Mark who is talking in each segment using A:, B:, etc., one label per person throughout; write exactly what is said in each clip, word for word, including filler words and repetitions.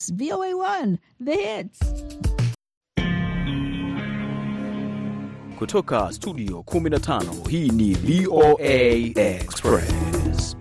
A: V O A one, the hits.
B: Kutoka studio kumi na tano, hii ni V O A Express.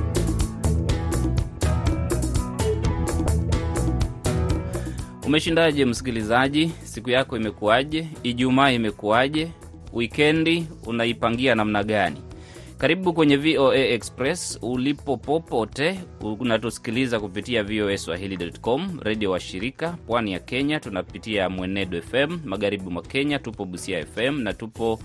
C: Umeshindaje msikilizaji? Siku yako imekuaje? Ijumaa imekuaje? Weekendi unaipangia namna gani? Karibu kwenye V O A Express ulipo popote unatusikiliza kupitia V O A Swahili dot com, radio wa shirika. Pwani ya Kenya tunapitia Mwenedo F M, magharibi mwa Kenya tupo Busia F M na tupo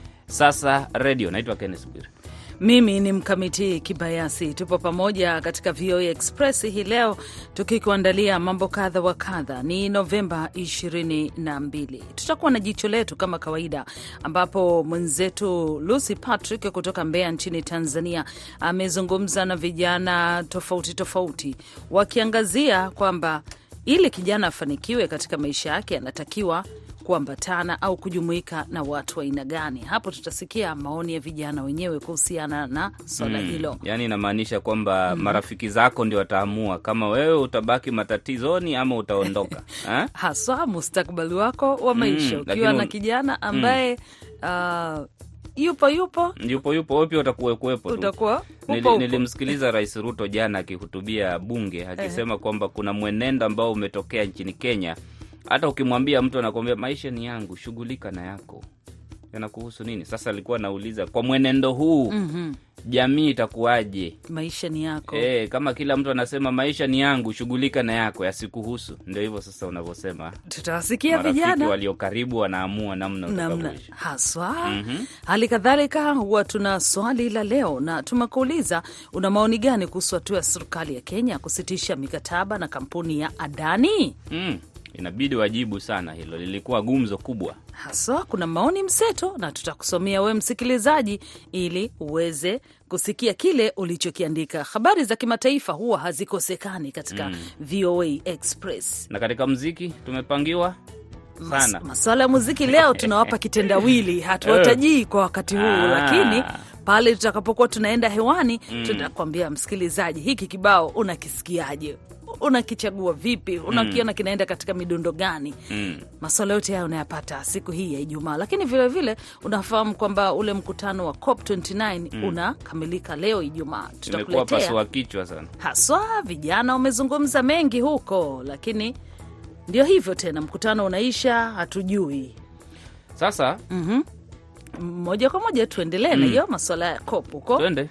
C: Sasa Radio. Naitwa Kenneth Bwire.
D: Mimi ni Mkamiti Kibayasi. Tupo pamoja katika V O A Express hii leo tukikuandalia mambo kadha wa kadha. Ni Novemba ishirini na mbili. Tutakuwa na jicho letu kama kawaida, ambapo mwenzetu Lucy Patrick kutoka Mbeya nchini Tanzania amezungumza na vijana tofauti tofauti, wakiangazia kwamba ili kijana afanikiwe katika maisha yake anatakiwa kuambatana au kujumuika na watu wa aina gani. Hapo tutasikia maoni ya vijana wenyewe kuhusiana na swala hmm, hilo.
C: Yaani inamaanisha kwamba hmm, marafiki zako ndio wataamua kama wewe utabaki matatizoni ama utaondoka. Ha? Haswa
D: mustakabali wako wa maisha. Hmm, ukiwa na kijana ambaye hmm, uh, yupo yupo
C: yupo yupo wapi utakuwa kuepo tu.
D: Utakuwa
C: Nili, nilimsikiliza Rais Ruto jana akihutubia bunge akisema kwamba kuna mwenendo ambao umetokea nchini Kenya. Hata ukimwambia mtu anakuambia maisha ni yangu, shughulika na yako. Yanakuhusu nini? Sasa alikuwa anauliza kwa mwenendo huu mm-hmm, jamii itakuwaje?
D: Maisha ni yako.
C: Eh, kama kila mtu anasema maisha ni yangu, shughulika na yako, yasikuhusu. Ndio hivyo sasa unavyosema.
D: Tutawasikia vijana.
C: Marafiki walio karibu wanaamua namna utakavyoishi.
D: Haswa.
C: Mm-hmm.
D: Hali kadhalika huwa tuna swali la leo na tumekuuliza una maoni gani kuhusu hatua ya serikali ya Kenya kusitisha mikataba na kampuni ya Adani?
C: Mm. Inabidi wajibu sana, hilo lilikuwa gumzo kubwa.
D: Haswa kuna maoni mseto na tutakusomea we msikilizaji ili uweze kusikia kile ulichokiandika. Habari za kimataifa huwa hazikosekani katika mm, V O A Express.
C: Na katika muziki tumepangiwa sana.
D: Mas, masuala ya muziki leo tunawapa kitendawili, hatuwatajii kwa wakati huu, ah, lakini pale tutakapokuwa tunaenda hewani mm, tutakwambia msikilizaji hiki kibao unakisikiaje? Unakichagua vipi? Unakiona mm, kinaenda katika midundo gani? Mm. Masuala yote haya unayapata siku hii ya Ijumaa. Lakini vile vile unafahamu kwamba ule mkutano wa COP ishirini na tisa mm, unakamilika leo Ijumaa.
C: Tutakuletea pasua kichwa sana.
D: Haswa vijana wamezungumza mengi huko, lakini ndio hivyo tena, mkutano unaisha, hatujui.
C: Sasa
D: mhm moja kwa moja tuendelee na mm, hiyo masuala ya COP huko.
C: Twende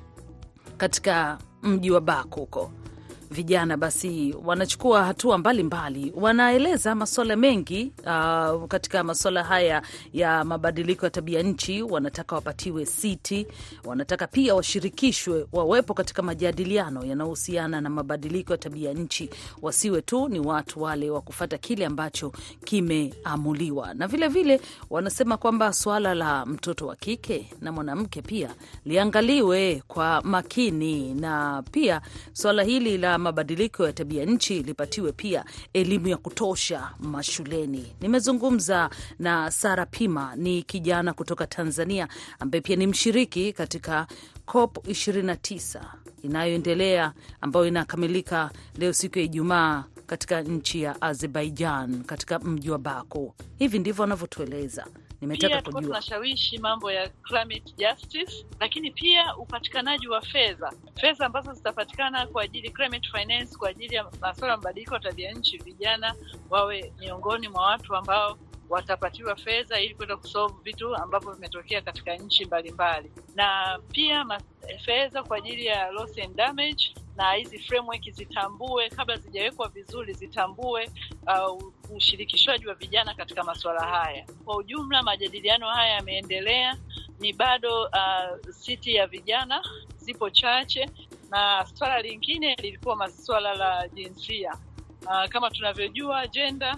D: katika mji wa Baku huko. Vijana basi wanachukua hatua mbalimbali, wanaeleza masuala mengi uh, katika masuala haya ya mabadiliko ya tabia nchi. Wanataka wapatiwe siti, wanataka pia washirikishwe, wawepo katika majadiliano yanayohusiana na mabadiliko ya tabia nchi, wasiwe tu ni watu wale wa kufuata kile ambacho kimeamuliwa. Na vile vile wanasema kwamba swala la mtoto wa kike na mwanamke pia liangaliwe kwa makini, na pia swala hili la mabadiliko ya tabia nchi lipatiwe pia elimu ya kutosha mashuleni. Nimezungumza na Sara Pima, ni kijana kutoka Tanzania ambaye pia ni mshiriki katika COP ishirini na tisa inayoendelea, ambayo inakamilika leo siku ya Ijumaa katika nchi ya Azerbaijan katika mji wa Baku. Hivi ndivyo wanavyotueleza. Nimetaka
E: pia kujua tunashawishi mambo ya climate justice, lakini pia upatikanaji wa fedha fedha ambazo zitapatikana kwa ajili climate finance, kwa ajili ya masuala ya mabadiliko ya tabia nchi. Vijana wawe miongoni mwa watu ambao watapatiwa fedha ili kwenda kusolve vitu ambavyo vimetokea katika nchi mbalimbali, na pia fedha kwa ajili ya loss and damage, na hizi framework zitambue, kabla zijawekwa vizuri, zitambue uh, ushirikishwaji wa vijana katika masuala haya. Kwa ujumla majadiliano haya yameendelea, ni bado uh, siti ya vijana zipo chache, na swala lingine lilikuwa masuala la jinsia. Uh, kama tunavyojua gender,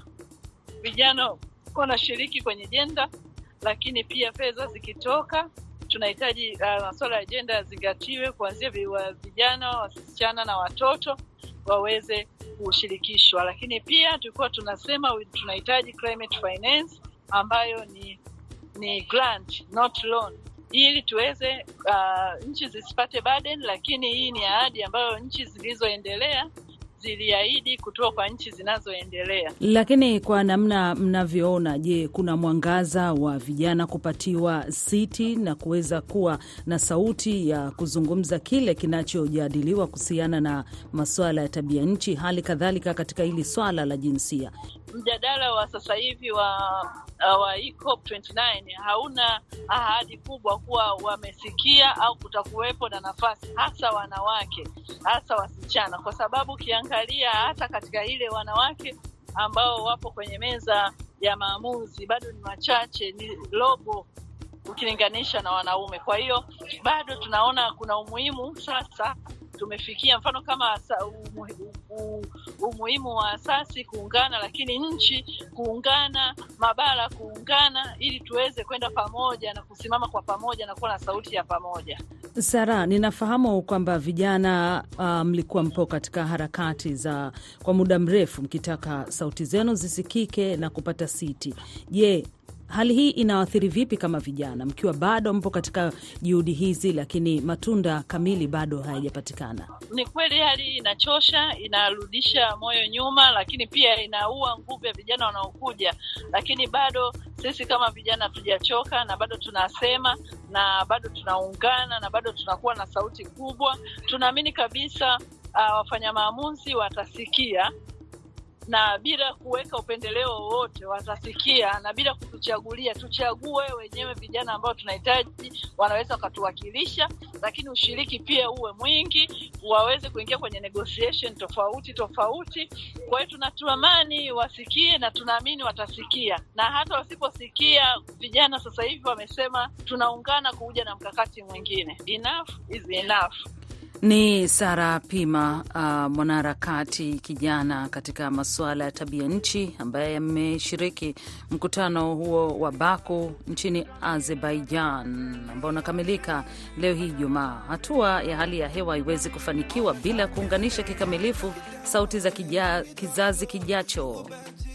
E: vijana wanashiriki kwenye gender, lakini pia fedha zikitoka tunahitaji uh, masuala ya gender zingatiwe, kuanzia vijana, wasichana na watoto waweze kushirikishwa. Lakini pia tulikuwa tunasema tunahitaji climate finance ambayo ni ni grant not loan, ili tuweze uh, nchi zisipate burden, lakini hii ni ahadi ambayo nchi zilizoendelea ziliahidi kutoka kwa nchi zinazoendelea.
D: Lakini kwa namna mnavyoona, je, kuna mwangaza wa vijana kupatiwa siti na kuweza kuwa na sauti ya kuzungumza kile kinachojadiliwa kuhusiana na masuala ya tabia nchi, hali kadhalika katika hili swala la jinsia?
E: Mjadala wa sasa hivi wa wa C O P ishirini na tisa hauna ahadi kubwa kuwa wamesikia au kutakuwepo na nafasi, hasa wanawake, hasa wasichana, kwa sababu ukiangalia hata katika ile wanawake ambao wapo kwenye meza ya maamuzi bado ni wachache, ni robo ukilinganisha na wanaume. Kwa hiyo bado tunaona kuna umuhimu sasa tumefikia, mfano kama umuhimu wa asasi kuungana, lakini nchi kuungana, mabara kuungana, ili tuweze kwenda pamoja na kusimama kwa pamoja na kuwa na sauti ya pamoja.
D: Sara, ninafahamu kwamba vijana mlikuwa um, mpo katika harakati za kwa muda mrefu mkitaka sauti zenu zisikike na kupata siti. Je, hali hii inaathiri vipi kama vijana, mkiwa bado mpo katika juhudi hizi lakini matunda kamili bado hayajapatikana?
E: Ni kweli hali inachosha, inarudisha moyo nyuma, lakini pia inaua nguvu ya vijana wanaokuja. Lakini bado sisi kama vijana tujachoka, na bado tunasema, na bado tunaungana, na bado tunakuwa na sauti kubwa. Tunaamini kabisa uh, wafanya maamuzi watasikia, na bila kuweka upendeleo wowote watasikia, na bila kutuchagulia, tuchague wenyewe vijana ambao tunahitaji wanaweza kutuwakilisha, lakini ushiriki pia uwe mwingi, waweze kuingia kwenye negotiation tofauti tofauti. Kwa hiyo tunatamani wasikie, na tunaamini watasikia, na hata wasiposikia, vijana sasa hivi wamesema tunaungana kuja na mkakati mwingine. Enough is enough.
D: Ni Sara Pima, uh, mwanaharakati kijana katika masuala ya tabia nchi, ambaye ameshiriki mkutano huo wa Baku nchini Azerbaijan ambao unakamilika leo hii Jumaa. Hatua ya hali ya hewa haiwezi kufanikiwa bila kuunganisha kikamilifu sauti za kija, kizazi kijacho.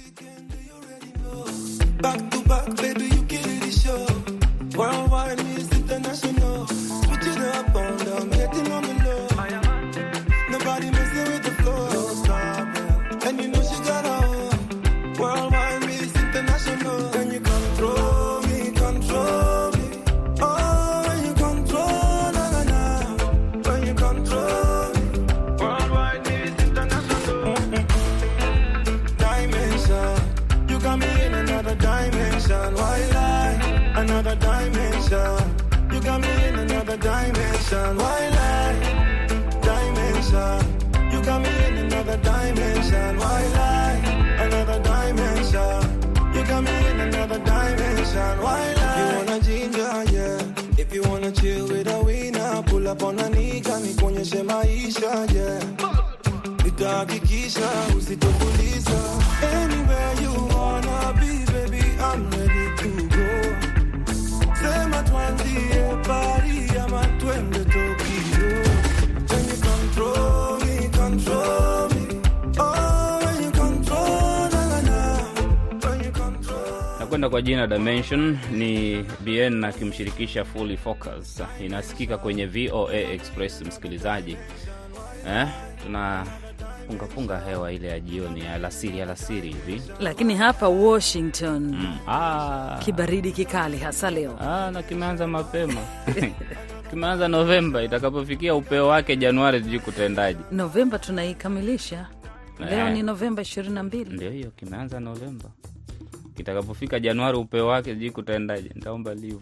D: Back to back, baby, you kill the show. Worldwide is international. Switch it up on down, getting on the low. Nobody messing with the flow. Don't stop, yeah. And you know she got a home. Worldwide is international. Can you control me, control me? Oh, when you control, na na na. When you control me. Worldwide is international. Mm-mm. Dimension. You got me in another dimension. Why lie? Another dimension. You got me in another dimension. Why lie? Dimension. You got me in another dimension. Why lie? Another dimension. You got me in another dimension. Why lie? You wanna ginger, yeah. If you wanna chill with a winner, pull up on a nigga, nikuonyeshe maisha, yeah. Nitahakikisha usitokuliza. Anywhere you wanna be, baby, I'm ready to go. Sema tuanzie Paris ama twende Tokyo. When you control me, control me. Oh, when you control, na na na. When you control. Nakwenda kwa jina Dimension, ni B N akimshirikisha Fully Focus. Inasikika kwenye V O A Express, msikilizaji. Eh, tuna punga punga hewa ile ya jioni ya alasiri alasiri hivi. Lakini hapa Washington mm. ah, kibaridi kikali hasa leo. Ah, na kimeanza mapema. Kimeanza Novemba, itakapofikia upeo wake Januari sijui kutendaje. Novemba tunaikamilisha. Leo eh, ni Novemba ishirini na mbili. Ndio hiyo, kimeanza Novemba. Kitakapofika Januari upeo wake sijui kutendaje. Nitaomba livu.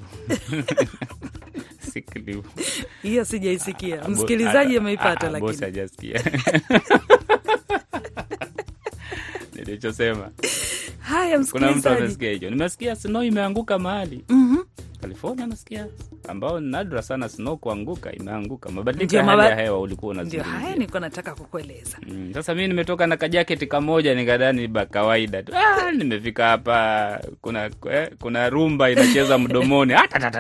D: Sick livu. Hiyo sijaisikia. Msikilizaji ameipata lakini. Bosi hajasikia. Nilichosema. Haya msikilizaji. Kuna mtu amesikia hiyo. Nimesikia snow imeanguka mahali. Mhm. California nasikia, ambao ni nadra sana snow kuanguka, imeanguka. Mabadiliko ya hali ya hewa ulikuwa unazungumzia. Ndio haya nilikuwa nataka kukueleza. Mm, sasa mimi nimetoka na kajaketi kamoja nikadhani ba kawaida tu. Ah, nimefika hapa kuna eh, kuna rumba inacheza mdomoni.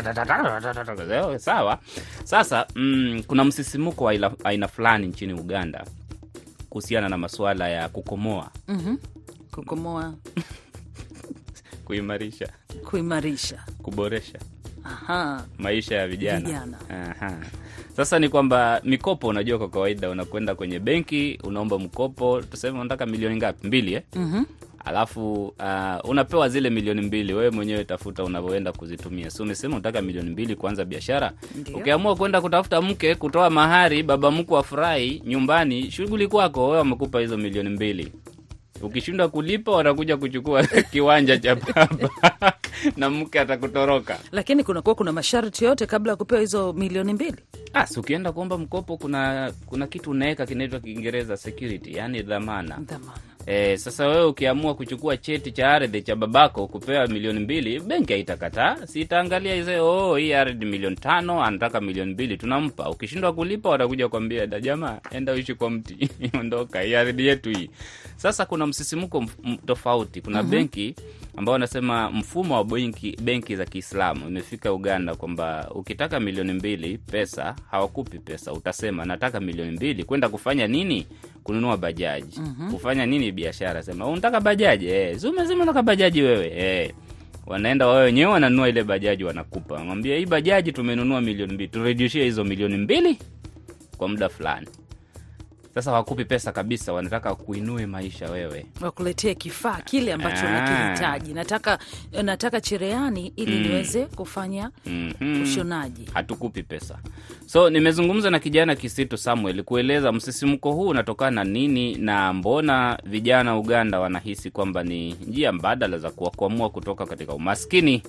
D: Sawa. Sasa mm, kuna msisimuko wa aina, aina fulani nchini Uganda kuhusiana na masuala ya kukomoa. Mhm. Kukomoa. Kuimarisha. Kuimarisha. Kuboresha. Aha.
C: Maisha ya vijana.
D: Vijana.
C: Aha. Sasa ni kwamba mikopo, unajua kwa kawaida unakwenda kwenye benki, unaomba mkopo, tuseme unataka milioni ngapi? Mbili eh? Mhm. Alafu uh, unapewa zile milioni mbili, wewe mwenyewe tafuta unavyoenda kuzitumia. So umesema unataka milioni mbili kuanza biashara. Ukiamua kwenda kutafuta mke, kutoa mahari, baba mkwe afurahi nyumbani, shughuli kwako, wewe wamekupa hizo milioni mbili. Ukishindwa kulipa watakuja kuchukua kiwanja cha baba na mke atakutoroka.
D: Lakini kuna kwa kuna masharti yote kabla ya kupewa hizo milioni mbili.
C: Ah, so ukienda kuomba mkopo kuna kuna kitu unaweka kinaitwa Kiingereza security, yani dhamana.
D: Dhamana.
C: Eh, sasa wewe ukiamua kuchukua cheti cha ardhi cha babako kupewa milioni mbili, benki haitakataa. Si itaangalia hizo, oh, hii ardhi milioni tano, anataka milioni mbili, tunampa. Ukishindwa kulipa watakuja kuambia, da jamaa, enda uishi kwa mti, ondoka, hii ardhi yetu hii. Sasa kuna msisimuko tofauti. Kuna uh-huh. benki ambao wanasema mfumo wa benki benki za Kiislamu imefika Uganda kwamba ukitaka milioni mbili pesa, hawakupi pesa. Utasema nataka milioni mbili kwenda kufanya nini? Kununua bajaji. Uh-huh. Kufanya nini biashara? Sema unataka bajaji? Eh, zuma zima unataka bajaji wewe. Eh. Wanaenda wao wenyewe wananunua ile bajaji wanakupa. Mwambie hii bajaji tumenunua milioni mbili, turejeshie hizo milioni mbili kwa muda fulani. Sasa wakupi pesa kabisa, wanataka kuinue maisha wewe.
D: Wakuletee kifaa kile ambacho unakihitaji. Nataka nataka cherehani ili mm. niweze kufanya mm-hmm. ushonaji.
C: Hatukupi pesa. So nimezungumza na kijana Kisitu Samuel kueleza msisimko huu unatokana na nini na mbona vijana Uganda wanahisi kwamba ni njia mbadala za kuwakwamua kutoka katika umaskini.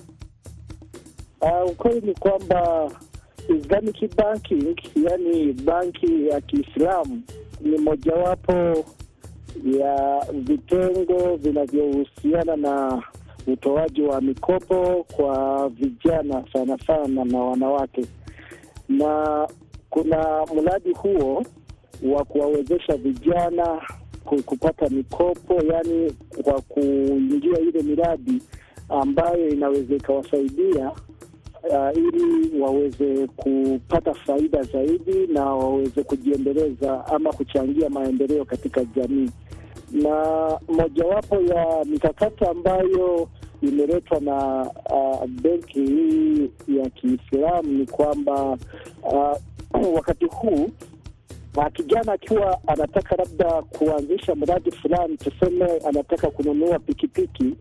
F: Uh, ukweli ni kwamba Islamic banking, yani banki ya Kiislamu, ni mojawapo ya vitengo vinavyohusiana na utoaji wa mikopo kwa vijana sana sana na wanawake. Na kuna mradi huo wa kuwawezesha vijana kupata mikopo, yani kwa kuingia ile miradi ambayo inaweza ikawasaidia Uh, ili waweze kupata faida zaidi na waweze kujiendeleza ama kuchangia maendeleo katika jamii. Na mojawapo ya mikakati ambayo imeletwa na uh, benki hii ya Kiislamu ni kwamba uh, wakati huu uh, kijana akiwa anataka labda kuanzisha mradi fulani, tuseme anataka kununua pikipiki,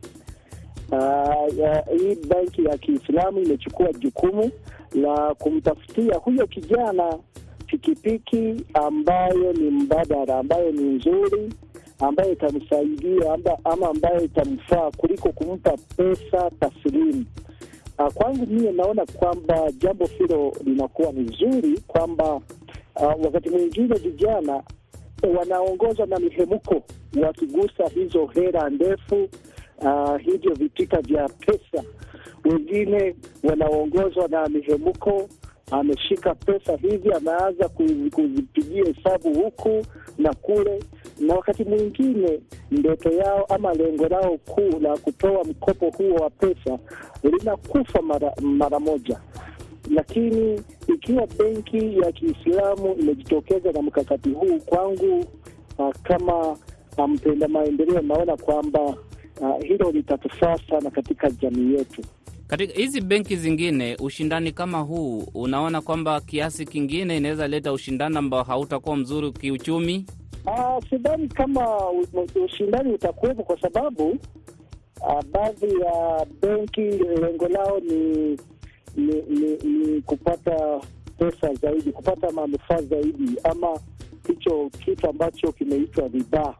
F: Uh, ya, hii banki ya Kiislamu imechukua jukumu la kumtafutia huyo kijana pikipiki ambayo ni mbadala, ambayo ni nzuri, ambayo itamsaidia amba, ama ambayo itamfaa kuliko kumpa pesa taslimu. Uh, kwangu mimi naona kwamba jambo hilo linakuwa nzuri, kwamba uh, wakati mwingine vijana wanaongozwa na mihemuko wakigusa hizo hera ndefu, Uh, hivyo vitika vya pesa. Wengine wanaongozwa na mihemuko, ameshika pesa hivi, anaanza kuzipigia hesabu huku na kule, na wakati mwingine ndoto yao ama lengo lao kuu la kutoa mkopo huo wa pesa linakufa mara, mara moja. Lakini ikiwa benki ya Kiislamu imejitokeza na mkakati huu, kwangu uh, kama mpenda um, maendeleo, naona kwamba Uh, hilo litatufaa sana katika jamii yetu.
C: Katika hizi benki zingine, ushindani kama huu, unaona kwamba kiasi kingine inaweza leta ushindani ambao hautakuwa mzuri kiuchumi?
F: Uh, sidhani kama ushindani utakuwepo, kwa sababu uh, baadhi ya benki lengo lao ni ni, ni ni kupata pesa zaidi, kupata manufaa zaidi, ama hicho kitu ambacho kimeitwa riba.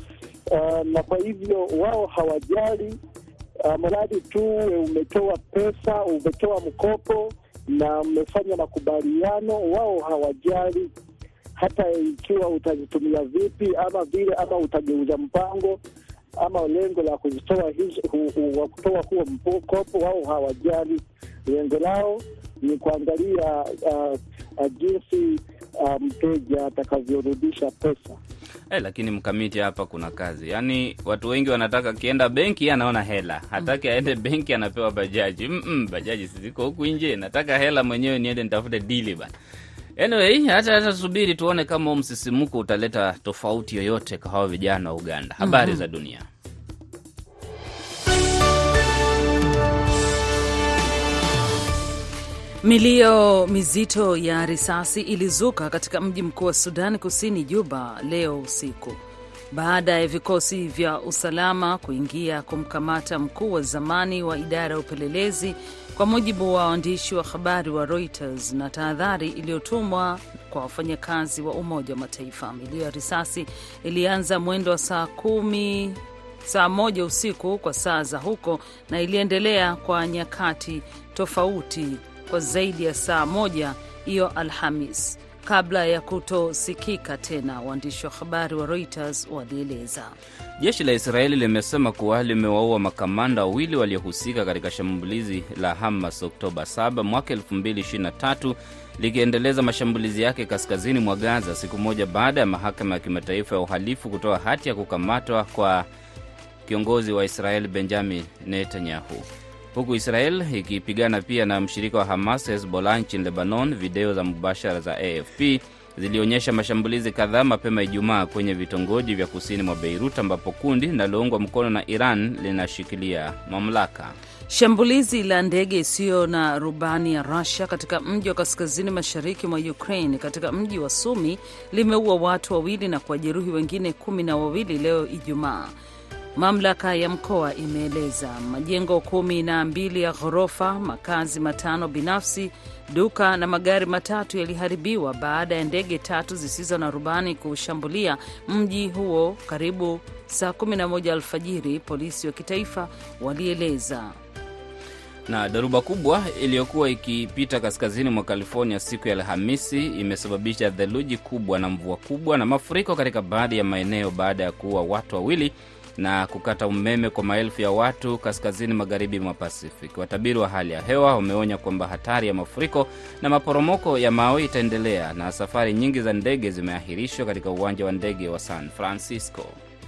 F: Uh, na kwa hivyo wao hawajali, uh, mradi tu umetoa pesa, umetoa mkopo na umefanya makubaliano, wao hawajali hata ikiwa utazitumia vipi ama vile, ama utageuza mpango ama lengo la kuzitoa hizo wa kutoa huo mkopo, wao hawajali. Lengo lao ni kuangalia uh, uh, jinsi uh, mteja atakavyorudisha pesa.
C: Eh, lakini mkamiti hapa kuna kazi. Yaani watu wengi wanataka kienda benki anaona hela. Hataki aende benki anapewa bajaji. Mm, bajaji ziko huku nje. Nataka hela mwenyewe niende nitafute deal bana. Anyway, hata hata subiri tuone kama msisimuko utaleta tofauti yoyote kwa hao vijana wa Uganda. Habari mm-hmm. za dunia.
D: Milio mizito ya risasi ilizuka katika mji mkuu wa Sudan Kusini, Juba, leo usiku baada ya vikosi vya usalama kuingia kumkamata mkuu wa zamani wa idara ya upelelezi, kwa mujibu wa waandishi wa habari wa Reuters na tahadhari iliyotumwa kwa wafanyakazi wa Umoja wa Mataifa. Milio ya risasi ilianza mwendo wa saa kumi saa moja usiku kwa saa za huko na iliendelea kwa nyakati tofauti kwa zaidi ya saa moja hiyo Alhamis kabla ya kutosikika tena, waandishi wa habari wa Reuters walieleza.
C: Jeshi la Israeli limesema kuwa limewaua makamanda wawili waliohusika katika shambulizi la Hamas Oktoba saba mwaka elfu mbili ishirini na tatu, likiendeleza mashambulizi yake kaskazini mwa Gaza siku moja baada ya mahakama ya kimataifa ya uhalifu kutoa hati ya kukamatwa kwa kiongozi wa Israeli Benjamin Netanyahu. Huku Israel ikipigana pia na mshirika wa Hamas Hezbollah nchini Lebanon, video za mubashara za A F P zilionyesha mashambulizi kadhaa mapema Ijumaa kwenye vitongoji vya kusini mwa Beirut ambapo kundi linaloungwa mkono na Iran linashikilia mamlaka.
D: Shambulizi la ndege isiyo na rubani ya Russia katika mji wa kaskazini mashariki mwa Ukraine katika mji wa Sumi limeua watu wawili na kujeruhi wengine kumi na wawili leo Ijumaa. Mamlaka ya mkoa imeeleza majengo kumi na mbili ya ghorofa, makazi matano binafsi, duka na magari matatu yaliharibiwa baada ya ndege tatu zisizo na rubani kushambulia mji huo karibu saa kumi na moja alfajiri, polisi wa kitaifa walieleza.
C: Na dharuba kubwa iliyokuwa ikipita kaskazini mwa California siku ya Alhamisi imesababisha theluji kubwa na mvua kubwa na mafuriko katika baadhi ya maeneo baada ya kuua watu wawili na kukata umeme kwa maelfu ya watu kaskazini magharibi mwa Pacific. Watabiri wa hali ya hewa wameonya kwamba hatari ya mafuriko na maporomoko ya mawe itaendelea na safari nyingi za ndege zimeahirishwa katika uwanja wa ndege wa San Francisco.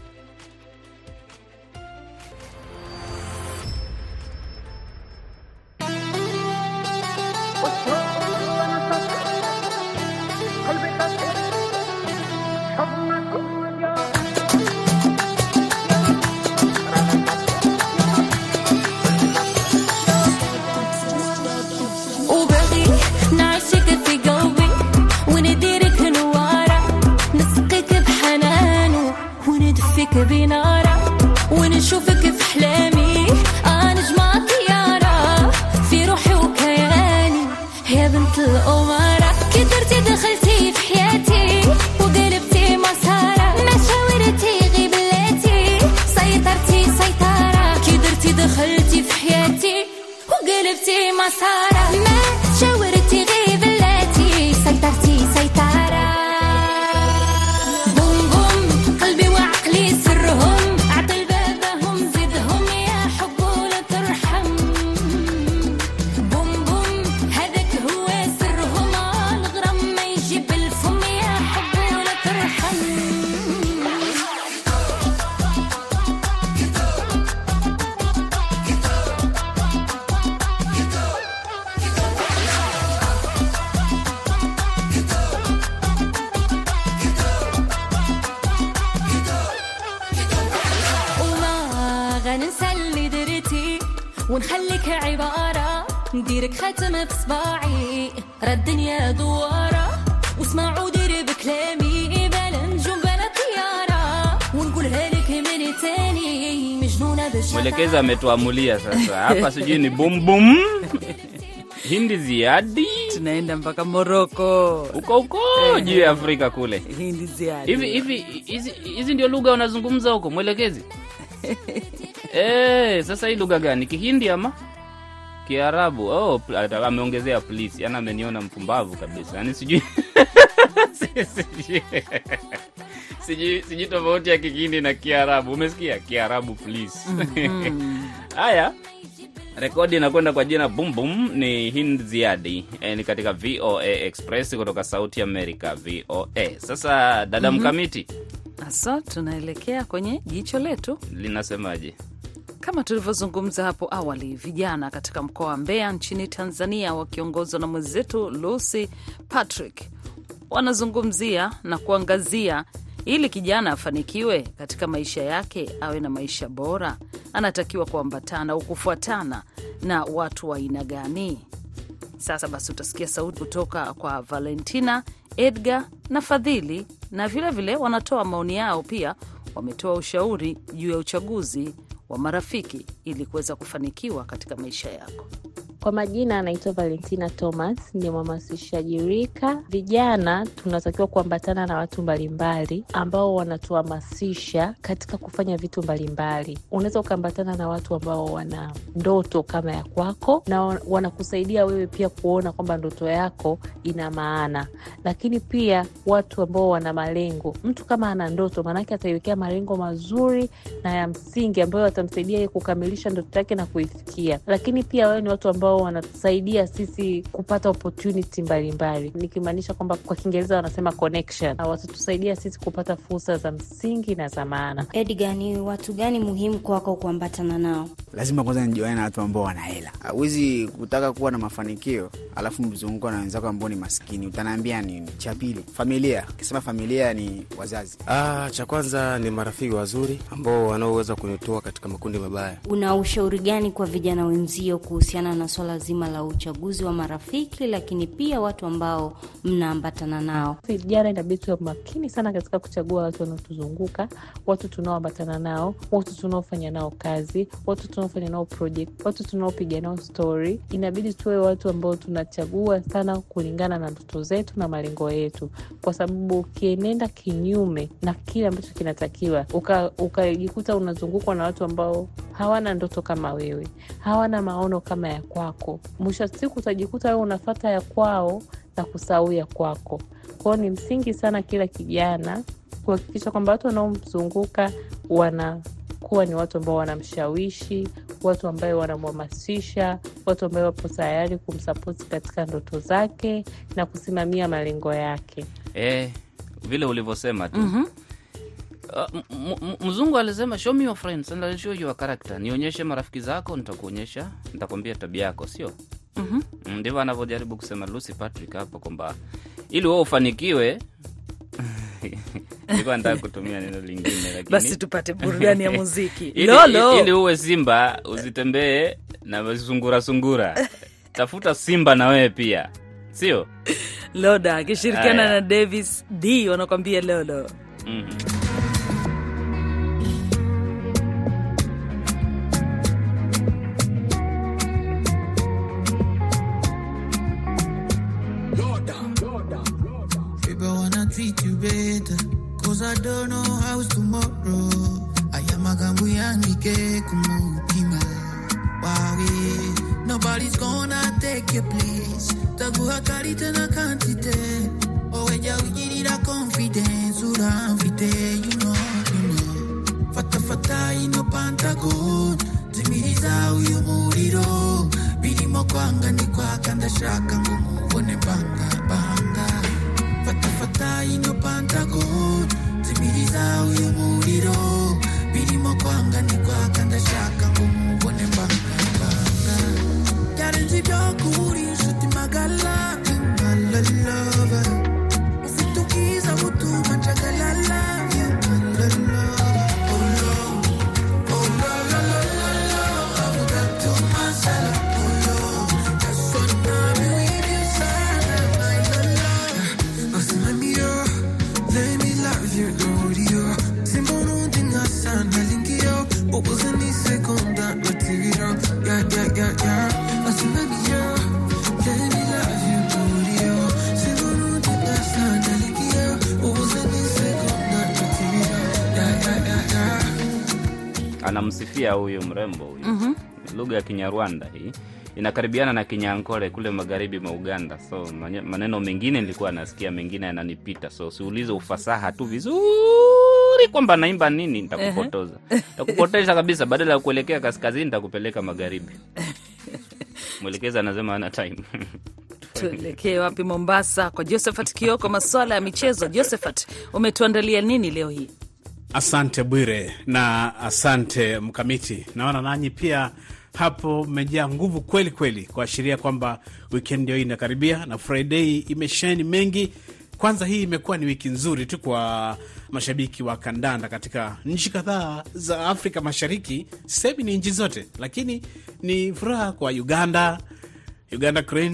G: بنارة ونشوفك في حلامي أنا جمعك يارا في روحي وكياني يا بنت الأمارة كدرتي دخلتي في حياتي وقلبتي مسارة ما شاورتي غيبلاتي سيطرتي سيطرة كدرتي دخلتي في حياتي وقلبتي مسارة ما شاورتي غيبلاتي سيطرتي سيطرة ونخليك عبارة نديرك ختم في صباعي الدنيا دوارة واسمعوا ديري بكلامي بلا نجوم بلا طيارة ونقولها لك من تاني مجنونة بالشطارة.
C: Mwelekeza ametuamulia sasa hapa sijui ni bum bum Hindi ziadi
D: tunaenda mpaka Morocco
C: uko uko juu ya Afrika kule.
D: Hindi ziadi
C: hivi hivi hizi hizi ndio lugha wanazungumza huko mwelekezi? Eh, sasa hii lugha gani? Kihindi ama Kiarabu? Oh, ameongezea please. Yana ameniona mpumbavu kabisa. Yaani sijui. Sijui. Sijui sijui tofauti ya Kihindi na Kiarabu. Umesikia? Kiarabu please. Haya. Rekodi inakwenda kwa jina Boom Boom ni Hind Ziadi. E, ni katika V O A Express kutoka Sauti America V O A. Sasa dada Mkamiti.
D: Mm-hmm. Asa tunaelekea kwenye jicho letu.
C: Linasemaje?
D: Kama tulivyozungumza hapo awali, vijana katika mkoa wa Mbeya nchini Tanzania wakiongozwa na mwenzetu Lucy Patrick wanazungumzia na kuangazia ili kijana afanikiwe katika maisha yake, awe na maisha bora, anatakiwa kuambatana au kufuatana na watu wa aina gani. Sasa basi utasikia sauti kutoka kwa Valentina, Edgar na Fadhili, na vile vile wanatoa maoni yao. Pia wametoa ushauri juu ya uchaguzi wa marafiki ili kuweza kufanikiwa katika maisha yako.
H: Kwa majina anaitwa Valentina Thomas, ni mhamasishaji rika. Vijana tunatakiwa kuambatana na watu mbalimbali ambao wanatuhamasisha katika kufanya vitu mbalimbali. Unaweza ukaambatana na watu ambao wana ndoto kama ya kwako na wanakusaidia wewe pia kuona kwamba ndoto yako ina maana. Lakini pia watu ambao wana malengo. Mtu kama ana ndoto, maana yake ataiwekea malengo mazuri na ya msingi ambayo atamsaidia yeye kukamilisha ndoto yake na kuifikia. Lakini pia wao ni watu ambao wanatusaidia sisi kupata opportunity mbalimbali. Nikimaanisha kwamba kwa Kiingereza wanasema connection. Watatusaidia sisi kupata fursa za msingi na za maana.
I: Edgar, ni watu gani muhimu kwako kuambatana nao?
J: Lazima kwanza nijuane na watu ambao wana hela. Huwezi kutaka kuwa na mafanikio alafu mzunguko na wenzako ambao ni maskini. Utaniambia nini? Cha pili, familia. Ukisema familia ni wazazi.
K: Ah, cha kwanza ni marafiki wazuri ambao wanaoweza kunitoa katika makundi mabaya.
I: Una ushauri gani kwa vijana wenzio kuhusiana na swala zima la uchaguzi wa marafiki, lakini pia watu ambao mnaambatana nao?
H: Vijana inabidi tuwe makini sana katika kuchagua watu wanaotuzunguka, watu tunaoambatana nao, watu tunaofanya nao kazi, watu tunaofanya nao project, watu tunaopiga nao story. Inabidi tuwe watu ambao tunachagua sana kulingana na ndoto zetu na malengo yetu, kwa sababu ukienenda kinyume na kile ambacho kinatakiwa, ukajikuta uka unazungukwa na watu ambao hawana ndoto kama wewe, hawana maono kama ya kwako, mwisho wa siku utajikuta wewe unafuata ya kwao na kusahau ya kwako. Kwa hiyo ni msingi sana kila kijana kuhakikisha kwamba watu wanaomzunguka wanakuwa ni watu ambao wanamshawishi, watu ambao wanamhamasisha, watu ambao wapo tayari kumsupport katika ndoto zake na kusimamia malengo yake.
C: Eh, vile ulivyosema tu.
D: Mhm.
C: Uh, mzungu alisema show me your friends and I'll show you your character. Nionyeshe marafiki zako, nitakuonyesha, nitakwambia tabia yako, sio?
D: Mhm.
C: Ndivyo anavyojaribu kusema Lucy Patrick hapa kwamba ili wewe ufanikiwe nilikuwa nataka kutumia neno lingine lakini
D: basi tupate burudani ya muziki.
C: ili,
D: Lolo.
C: Ili uwe simba usitembee na sungura sungura. Tafuta simba na wewe pia, sio?
D: Loda akishirikiana na Davis D wanakuambia Lolo.
C: Mhm.
L: Treat you better, cause I don't know how's tomorrow. I am a Gambuyangike Kumutima. Wawe, nobody's gonna take your place. Taguha karite na kantite. Oweja ujirira confidence, uramfite, you know, you know. Fata fata ino pantagon, timiriza uyu muriro. Birimo kwanga ni kwa kanda shaka ngumubone banga banga. Fata fata ino pantagon, timiriza uyu muriro. Birimo kwanga ni kwa kanda shaka ngumubone banga banga. Yarenzi byokuri nshuti magala, my lover. Ufitukiza utuma chagalala, my lover. Oh Lord, oh Lord, Lord, Lord, Lord, I forgot to myself. Oh Lord, that's what I'm with you, son, my lover. Listen, let me up, let me love you, Lord, you. Simbono dinga sana lingi up, what was any second that material, yeah, yeah, yeah, yeah. Listen, let me up, let me love you, Lord, you. Simbono dinga sana lingi up, what was any second that material, yeah, yeah, yeah, yeah.
C: Anamsifia huyu mrembo huyu.
D: Mhm.
C: Lugha ya Kinyarwanda hii inakaribiana na Kinyankole kule magharibi mwa Uganda. So maneno mengine nilikuwa nasikia, mengine yananipita. So siulize ufasaha tu vizuri kwamba naimba nini, nitakupotoza. Nitakupoteza kabisa, badala ya kuelekea kaskazini nitakupeleka magharibi. Mwelekeza anasema ana time.
D: Tuelekee wapi? Mombasa kwa Josephat Kioko, masuala ya michezo. Josephat, umetuandalia nini leo hii?
M: Asante Bwire na asante Mkamiti. Naona nanyi pia hapo mmejaa nguvu kweli kweli, kuashiria kwamba weekend ndio inakaribia na Friday imeshine mengi. Kwanza hii imekuwa ni wiki nzuri tu kwa mashabiki wa kandanda katika nchi kadhaa za Afrika Mashariki. Semi ni nchi zote, lakini ni furaha kwa Uganda, Uganda Cranes,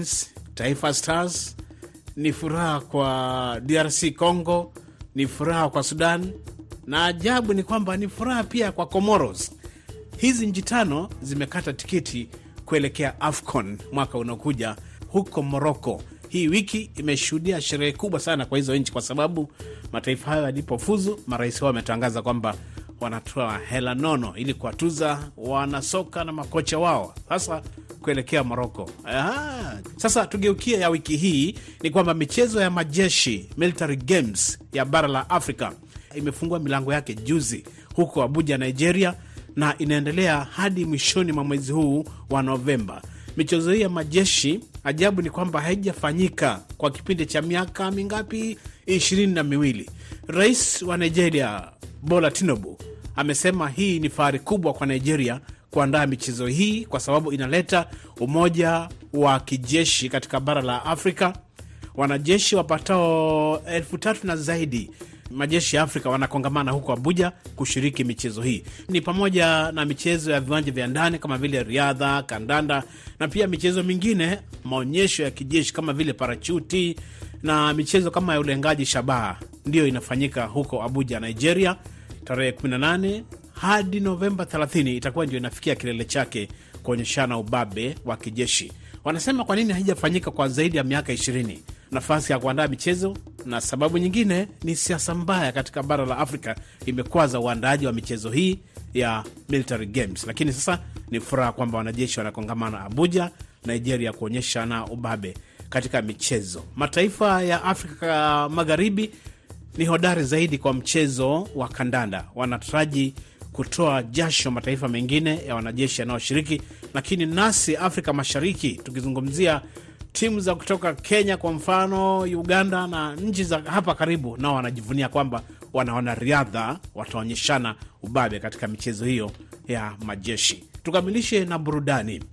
M: Taifa Stars, ni furaha kwa D R C Congo, ni furaha kwa Sudan, na ajabu ni kwamba ni furaha pia kwa Comoros. Hizi nchi tano zimekata tiketi kuelekea AFCON mwaka unaokuja huko Morocco. Hii wiki imeshuhudia sherehe kubwa sana kwa hizo nchi, kwa sababu mataifa hayo yalipofuzu, marais wao wametangaza kwamba wanatoa hela nono ili kuwatuza wanasoka na makocha wao, sasa kuelekea Morocco. Aha. Sasa tugeukie ya wiki hii ni kwamba michezo ya majeshi, military games ya bara la Afrika, imefungua milango yake juzi huko Abuja, Nigeria, na inaendelea hadi mwishoni mwa mwezi huu wa Novemba. Michezo hii ya majeshi, ajabu ni kwamba haijafanyika kwa kipindi cha miaka mingapi? ishirini na miwili. Rais wa Nigeria Bola Tinubu amesema hii ni fahari kubwa kwa Nigeria kuandaa michezo hii, kwa sababu inaleta umoja wa kijeshi katika bara la Afrika. Wanajeshi wapatao elfu tatu na zaidi majeshi ya Afrika wanakongamana huko Abuja kushiriki michezo hii. Ni pamoja na michezo ya viwanja vya ndani kama vile riadha, kandanda, na pia michezo mingine, maonyesho ya kijeshi kama vile parachuti, na michezo kama ya ulengaji shabaha ndio inafanyika huko Abuja, Nigeria. Tarehe kumi na nane hadi Novemba thelathini itakuwa ndio inafikia kilele chake, kuonyeshana ubabe wa kijeshi. Wanasema kwa nini haijafanyika kwa zaidi ya miaka ishirini? Nafasi ya kuandaa michezo na sababu nyingine ni siasa mbaya katika bara la Afrika imekwaza uandaaji wa michezo hii ya military games. Lakini sasa ni furaha kwamba wanajeshi wanakongamana Abuja, Nigeria, kuonyesha na ubabe katika michezo. Mataifa ya Afrika Magharibi ni hodari zaidi kwa mchezo wa kandanda. Wanataraji kutoa jasho mataifa mengine ya wanajeshi yanayoshiriki, lakini nasi Afrika Mashariki, tukizungumzia timu za kutoka Kenya kwa mfano, Uganda na nchi za hapa karibu, nao wanajivunia kwamba wanaona riadha wataonyeshana ubabe katika michezo hiyo ya majeshi. Tukamilishe na burudani.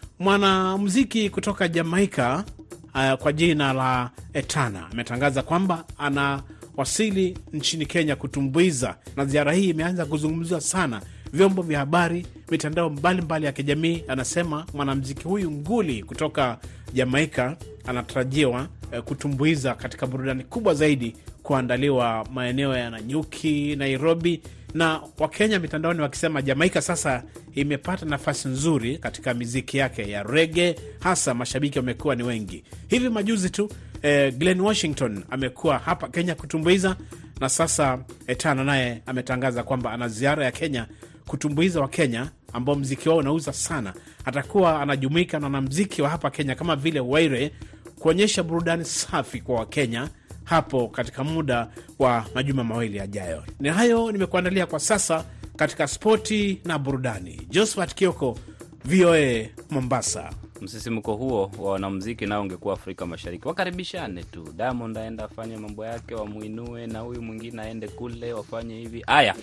M: Mwanamuziki kutoka Jamaica uh, kwa jina la Etana ametangaza kwamba ana wasili nchini Kenya kutumbuiza, na ziara hii imeanza kuzungumziwa sana vyombo vya habari, mitandao mbalimbali ya kijamii. Anasema mwanamuziki huyu nguli kutoka Jamaica anatarajiwa eh, kutumbuiza katika burudani kubwa zaidi kuandaliwa maeneo ya Nanyuki, Nairobi, na Wakenya mitandaoni wakisema Jamaica sasa imepata nafasi nzuri katika miziki yake ya reggae, hasa mashabiki wamekuwa ni wengi. Hivi majuzi tu eh, Glen Washington amekuwa hapa Kenya kutumbuiza, na sasa Etana naye ametangaza kwamba ana ziara ya Kenya kutumbuiza wa Kenya ambao mziki wao unauza sana. Atakuwa anajumuika na wanamuziki wa hapa Kenya kama vile Waire kuonyesha burudani safi kwa Wakenya hapo katika muda wa majuma mawili yajayo. Ni hayo nimekuandalia kwa sasa katika spoti na burudani. Josephat Kioko, V O A Mombasa.
C: Msisimko huo wa wanamuziki nao ungekuwa Afrika Mashariki, wakaribishane tu. Diamond aenda afanye mambo yake, wamuinue, na huyu mwingine aende kule wafanye hivi. Aya.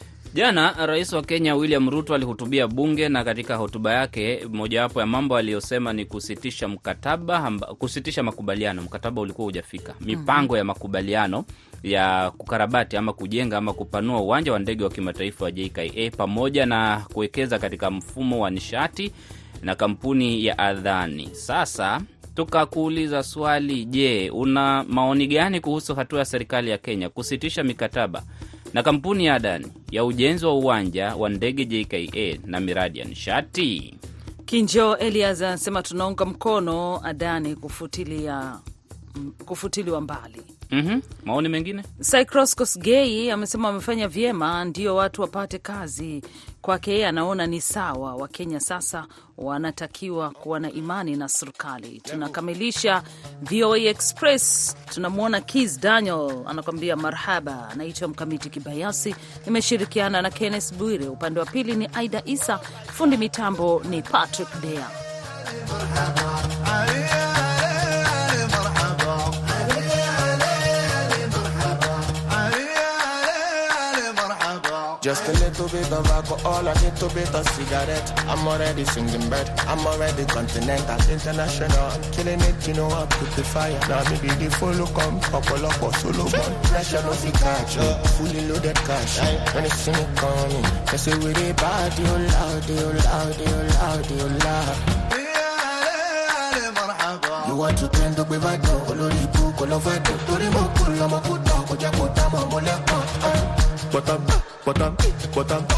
C: Jana rais wa Kenya William Ruto alihutubia bunge, na katika hotuba yake mojawapo ya mambo aliyosema ni kusitisha mkataba hamba, kusitisha makubaliano. Mkataba ulikuwa hujafika. Mipango ya makubaliano ya kukarabati ama kujenga ama kupanua uwanja wa ndege wa kimataifa wa J K A pamoja na kuwekeza katika mfumo wa nishati na kampuni ya Adani. Sasa tukakuuliza swali, je, una maoni gani kuhusu hatua ya serikali ya Kenya kusitisha mikataba na kampuni ya Adani ya ujenzi wa uwanja wa ndege J K A na miradi ya nishati?
D: Kinjo Elias anasema tunaunga mkono Adani kufutilia kufutiliwa mbali.
C: Mhm. Maoni mengine?
D: Cycros Kosgei amesema wamefanya vyema ndio watu wapate kazi. Kwake yeye anaona ni sawa. Wakenya sasa wanatakiwa kuwa na imani na serikali. Tunakamilisha V O A Express. Tunamwona Kiz Daniel anakuambia marhaba. Anaitwa Mkamiti Kibayasi. Nimeshirikiana na Kenneth Bwire. Upande wa pili ni Aida Isa. Fundi mitambo ni Patrick Dea.
N: Just a little bit of alcohol, a little bit of cigarette. I'm already singing bird, I'm already continental, international. I'm killing it, you know I put the fire. Now maybe the follow come, couple up or solo one. Pressure no fi catch me, fully loaded cash. When it's see me coming, they say we the party, you loud, you loud, you loud, you loud. want to tend to be bad, olori ibu ko lo fẹ́ dùn. Torí mo kú lọ́mọ kú tán, kò jẹ́ kó tá mọ̀ mọ́lẹ́kàn. Bọ́tàm, bọ́tàm, bọ́tàm.